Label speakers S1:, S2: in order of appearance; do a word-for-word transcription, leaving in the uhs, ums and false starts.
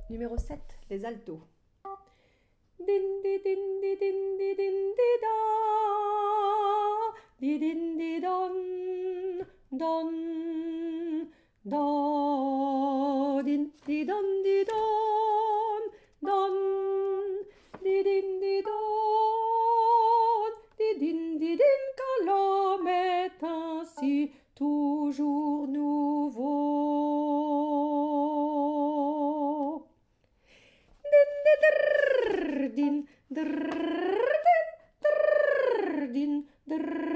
S1: Numéro sept, les altos. Din di din di din di din di da, di din di don, don, do, din di don di don, don, di din di don, di din di din, car l'homme est ainsi toujours nouveau. Din di drrr, din drrr, din drrr, din drrr.